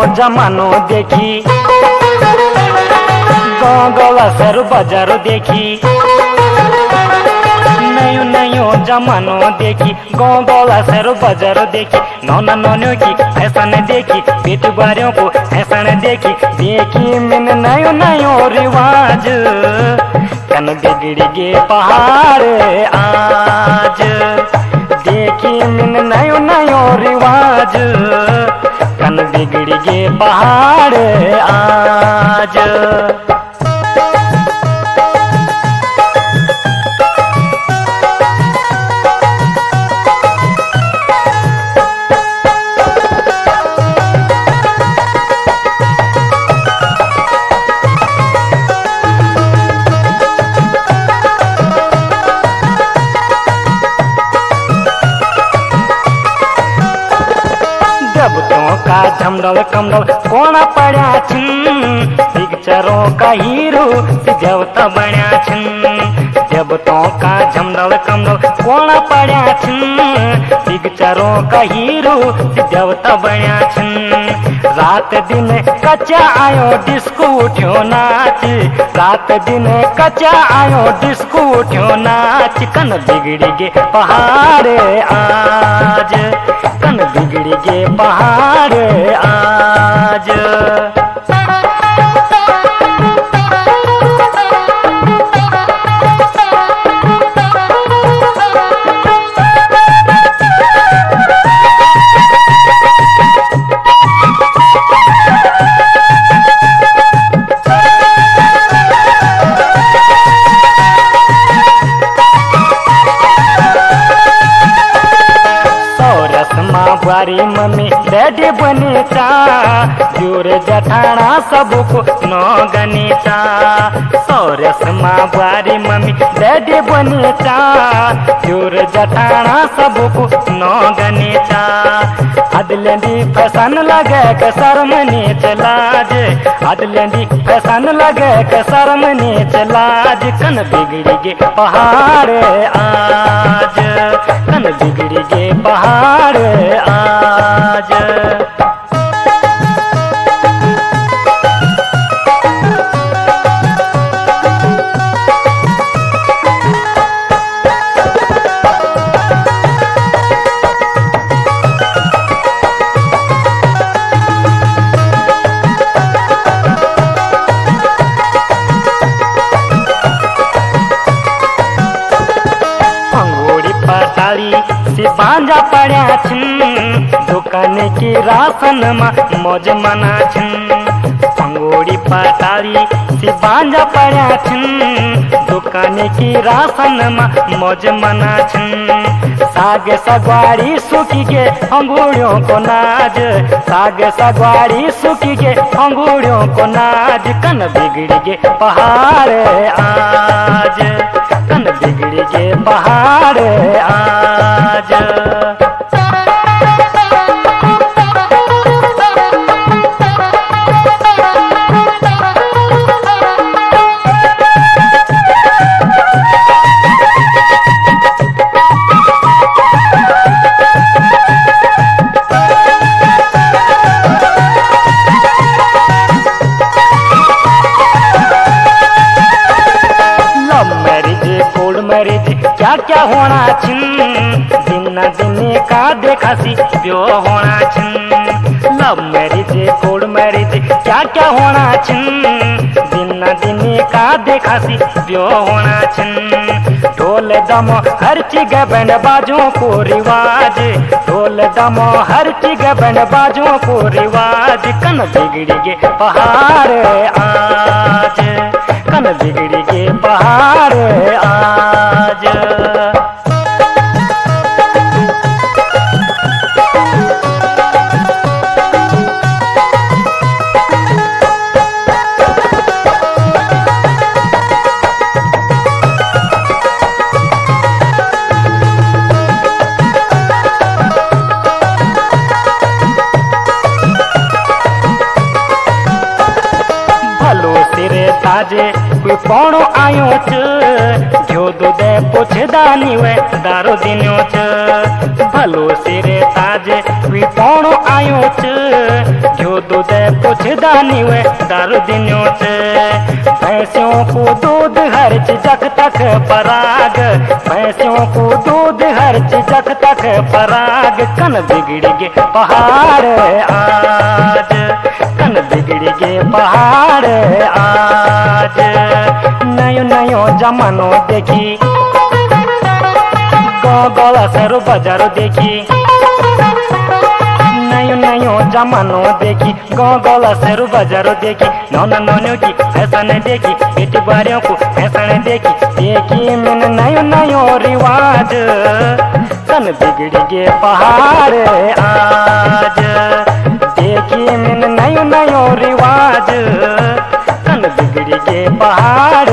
जमानो देखी गाँव गवा सर बाजारो देखी नयो नयो जमानो देखी गाँव गवा सर बाजारो देखी नौना नौनियों की फैशन देखी पेट बारियों को फैशन देखी मैंने नयो नयो रिवाज कन बिगड़ गे पहाड़ आज देखी मैंने नयो नयो रिवाज कन बिगड़ गे पहाड़ आज। जब तो का झमडल कमडल कोना पड़ा छिन पिक्चरों का हीरो जवता बना छिन जब तो का झमडल कमडल कोना पड़ा छिन पिक्चरों का हीरो जवता बना छिन रात दिन कच्चा आयो डिस्को उठ्यो नाच रात दिन कच्चा आयो डिस्को उठ्यो नाच कन बिगड़ गे पहाड़ आज कन बिगड़ गे पहाड़ आज। बारी मम्मी डैडी बने चा जोर जठाना सबको न गने चा सौरस माँ बारी मम्मी डैडी बने चा जोर जठाना सबको न गने चा अदलंदी फैशन लगे के शर्मने चलाज अदलंदी फैशन लगे के शर्मने चलाज कन बिगड़ गे पहाड़ आज कन बिगड़ गे पहाड़ आज। से बांजा पड़ा छिन दुकान की राशन में मौज मना छिन पंगोड़ी पटारी से बांजा पड़ा छिन दुकान की राशन में मौज मना छिन साग सगवाड़ी सूखी के अंगूरियों को नाज साग सगवाड़ी सूखी के अंगूरियों को नाज कन बिगड़ गे पहाड़ आज कन बिगड़ गे पहाड़ आज। क्या क्या होना छिन दिन दिन का देखा सी ब्यो होना छिन लव मैरिज कोर्ट मैरिज क्या क्या होना छिन दिन दिन का देखा सी ब्यो होना छिन ढोल दमो हर चीज बैंड बाजों को रिवाज ढोल दमो हर चीज बैंड बाजों को रिवाज कन बिगड़ गे पहाड़ आज कन बिगड़ गे पहाड़ आज। ताजे कोई पौड़ो आयो च जो दूध पुछदानी वे दारो दिनो च भलो सिरे ताजे भी पौणो आयो च जो दूध पुछदा नी वे दारू दिन्यो च भैंसियों को दूध हर जग तक पराग भैंसियों को दूध हर जग तक पराग कन बिगड़ गे पहाड़ आज कन बिगड़ गे पहाड़ आज नयो नयो जमानो देखी गला सरो बाजारो देखी नयो नयो जमानो देखी गला सरो बाजारो देखी नौना नौनियों की फैशन देखी बेटी बारियों को फैशन देखी मैंने नयो नयो रिवाज सन बिगड़ गे पहाड़ आज देखी मैंने नयो नयो रिवाज सन बिगड़ गे पहाड़